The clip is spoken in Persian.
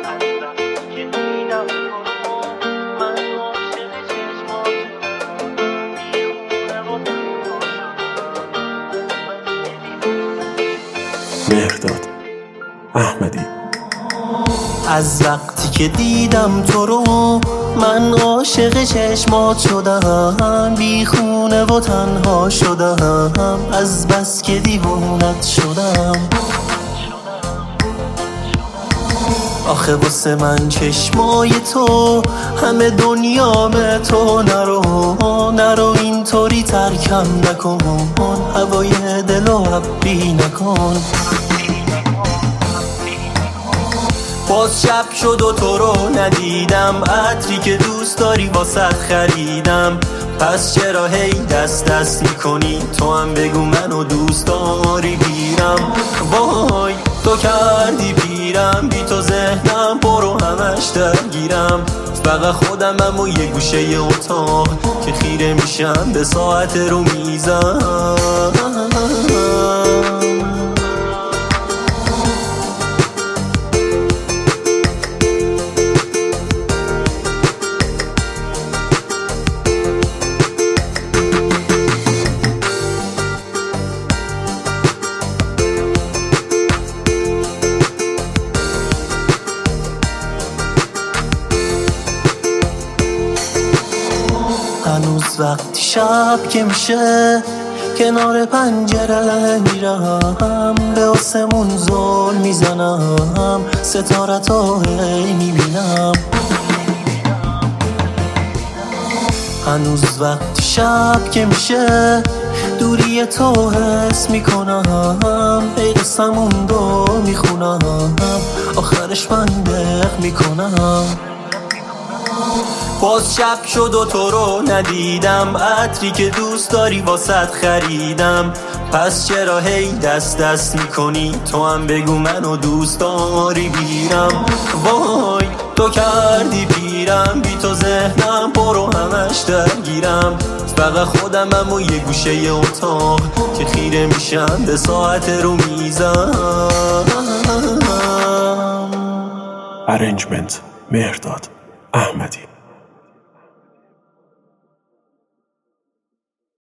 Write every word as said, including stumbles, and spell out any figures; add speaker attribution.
Speaker 1: مهرداد احمدی.
Speaker 2: از وقتی که دیدم تو رو من عاشق چشمات شدم، بی خونه و تنها شدم، از بس که دیوونت شدم. آخه واسه من چشمای تو همه دنیام تو، نرو نرو اینطوری ترکم نکن، هوای دلو حبی نکن. باز شب شد و تو رو ندیدم، عطری که دوست داری واسط خریدم، پس چرا هی دست دست میکنی؟ تو هم بگو منو دوست داری بیرم. وای تو کردی پیرم، بی تو ذهنم برو همش درگیرم، فقط خودمم و یه گوشه اتاق که خیره میشم به ساعت رو میزم. هنوز وقتی شب که میشه کنار پنجره میرم، به آسمون زل میزنم، ستارت رو هی میبینم. هنوز وقتی شب که میشه دوری تو حس میکنم، ای قصمون رو میخونم، آخرش من دق میکنم. باز شب شد و تو رو ندیدم، عطری که دوست داری واسط خریدم، پس چرا هی دست دست میکنی؟ تو هم بگو منو دوست داری بیرم. وای تو کردی پیرم، بی تو ذهنم برو همش درگیرم، فقط خودمم و یه گوشه اتاق که خیره میشم به ساعت رو میزم.
Speaker 1: ارنجمنت مهرداد احمدی.